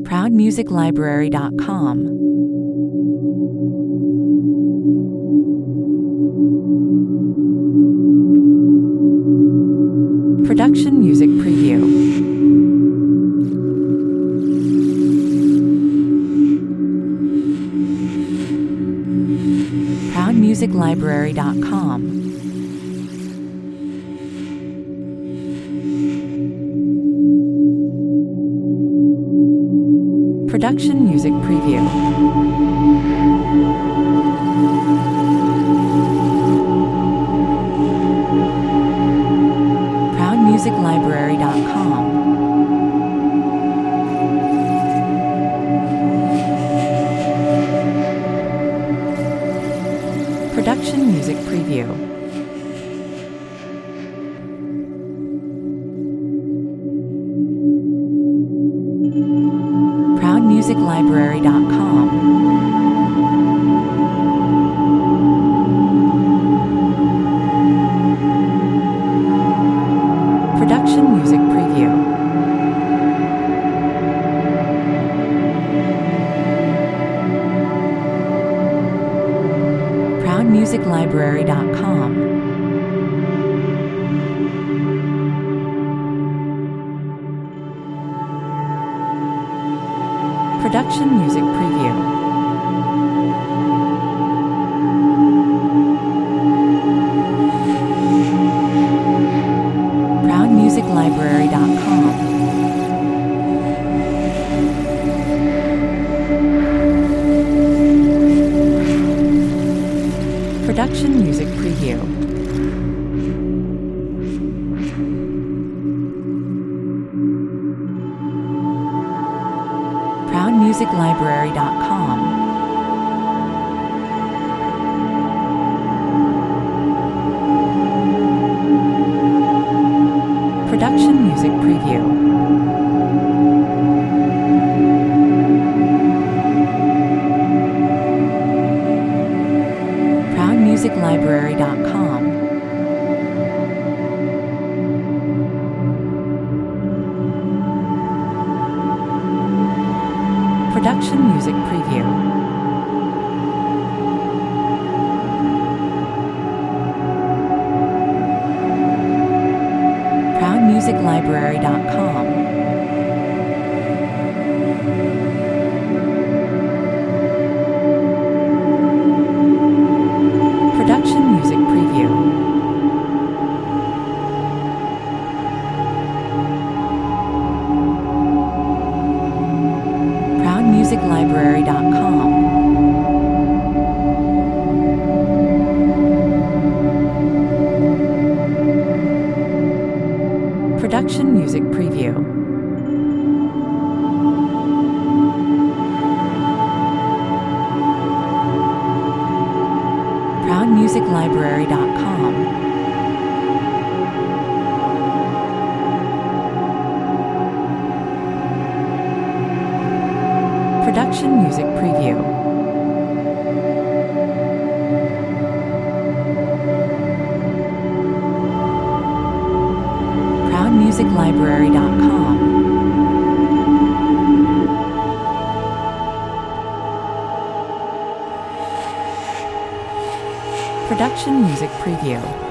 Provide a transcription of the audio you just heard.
ProudMusicLibrary.com. Production Music Preview. ProudMusicLibrary.com. Production Music Preview. ProudMusicLibrary.com. Production Music Preview. ProudMusicLibrary.com. Production Music Preview. ProudMusicLibrary.com. Production Music Preview. ProudMusicLibrary.com. Production Music Preview. ProudMusicLibrary.com. Production Music Preview. ProudMusicLibrary.com. Production Music Preview. ProudMusicLibrary.com. Production Music Preview. ProudMusicLibrary.com. Production Music Preview. ProudMusicLibrary.com. Production Music Preview. ProudMusicLibrary.com. Production Music Preview.